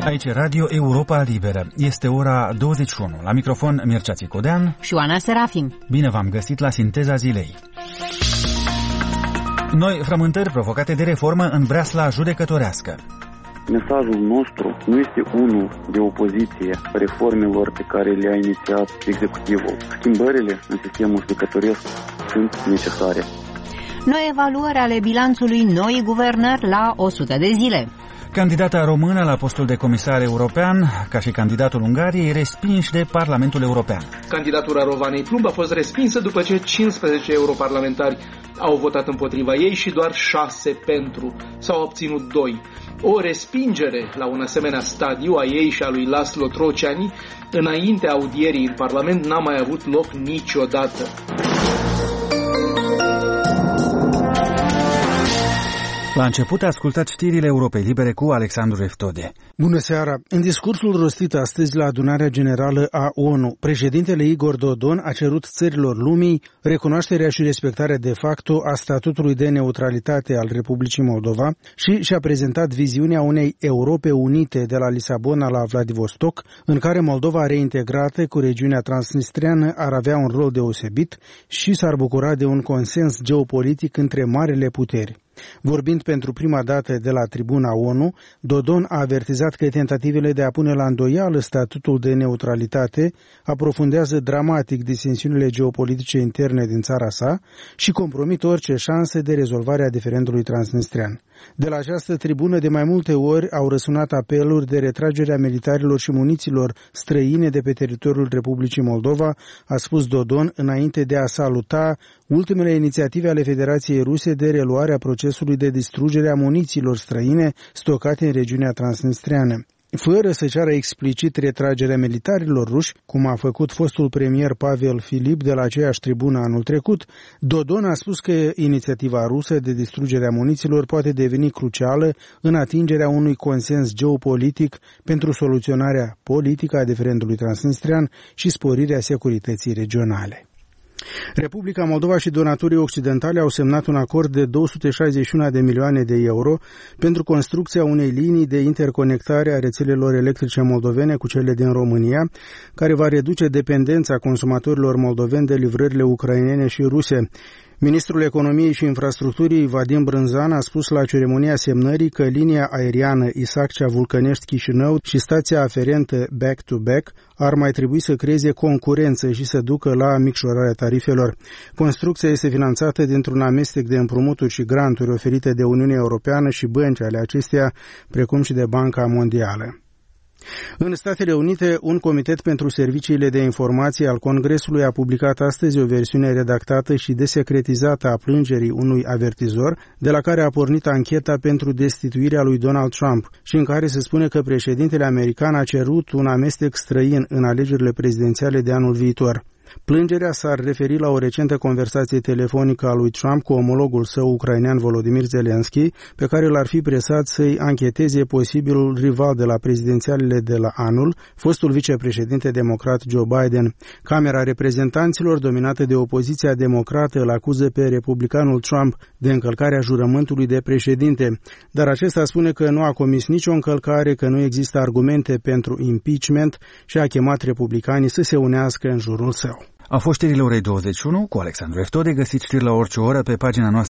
Aici Radio Europa Liberă. Este ora 21. La microfon Mircea Țicodean și Oana Serafim. Bine v-am găsit la Sinteza Zilei. Noi frământări provocate de reformă în breasla judecătorească. Mesajul nostru nu este unul de opoziție reformelor pe care le-a inițiat executivul. Schimbările în sistemul judecătoresc sunt necesare. Noi evaluări ale bilanțului noii guvernări la 100 de zile. Candidata română la postul de comisar european, ca și candidatul Ungariei, respinși de Parlamentul European. Candidatura Rovanei Plumb a fost respinsă după ce 15 europarlamentari au votat împotriva ei și doar 6 pentru. S-au obținut 2. O respingere la un asemenea stadiu a ei și a lui Laszlo Trociani, înaintea audierii în Parlament, n-a mai avut loc niciodată. La început ascultați știrile Europei Libere cu Alexandru Reftode. Bună seara! În discursul rostit astăzi la adunarea generală a ONU, președintele Igor Dodon a cerut țărilor lumii recunoașterea și respectarea de facto a statutului de neutralitate al Republicii Moldova și și-a prezentat viziunea unei Europe unite de la Lisabona la Vladivostok, în care Moldova reintegrată cu regiunea transnistreană ar avea un rol deosebit și s-ar bucura de un consens geopolitic între marile puteri. Vorbind pentru prima dată de la tribuna ONU, Dodon a avertizat că tentativele de a pune la îndoială statutul de neutralitate aprofundează dramatic disensiunile geopolitice interne din țara sa și compromit orice șanse de rezolvare a diferendului transnistrean. De la această tribună de mai multe ori au răsunat apeluri de retragere a militarilor și muniților străine de pe teritoriul Republicii Moldova, a spus Dodon înainte de a saluta ultimele inițiative ale Federației Ruse de reluare a procesului de distrugere a munițiilor străine stocate în regiunea transnistreană. Fără să ceară explicit retragerea militarilor ruși, cum a făcut fostul premier Pavel Filip de la aceeași tribună anul trecut, Dodon a spus că inițiativa rusă de distrugere a muniților poate deveni crucială în atingerea unui consens geopolitic pentru soluționarea politică a diferendului transnistrean și sporirea securității regionale. Republica Moldova și donatorii occidentali au semnat un acord de 261 de milioane de euro pentru construcția unei linii de interconectare a rețelelor electrice moldovene cu cele din România, care va reduce dependența consumatorilor moldoveni de livrările ucrainene și ruse. Ministrul Economiei și Infrastructurii, Vadim Brânzan, a spus la ceremonia semnării că linia aeriană Isaccea-Vulcănești-Chișinău și stația aferentă back-to-back ar mai trebui să creeze concurență și să ducă la micșorarea tarifelor. Construcția este finanțată dintr-un amestec de împrumuturi și granturi oferite de Uniunea Europeană și bănci ale acesteia, precum și de Banca Mondială. În Statele Unite, un comitet pentru serviciile de informație al Congresului a publicat astăzi o versiune redactată și desecretizată a plângerii unui avertizor, de la care a pornit ancheta pentru destituirea lui Donald Trump și în care se spune că președintele american a cerut un amestec străin în alegerile prezidențiale de anul viitor. Plângerea s-ar referi la o recentă conversație telefonică a lui Trump cu omologul său ucrainean Volodymyr Zelensky, pe care l-ar fi presat să-i ancheteze posibilul rival de la prezidențialele de la anul, fostul vicepreședinte democrat Joe Biden. Camera Reprezentanților, dominată de opoziția democrată, îl acuză pe republicanul Trump de încălcarea jurământului de președinte, dar acesta spune că nu a comis nicio încălcare, că nu există argumente pentru impeachment și a chemat republicanii să se unească în jurul său. Au fost știrile orei 21 cu Alexandru Reftode. Găsiți știri la orice oră pe pagina noastră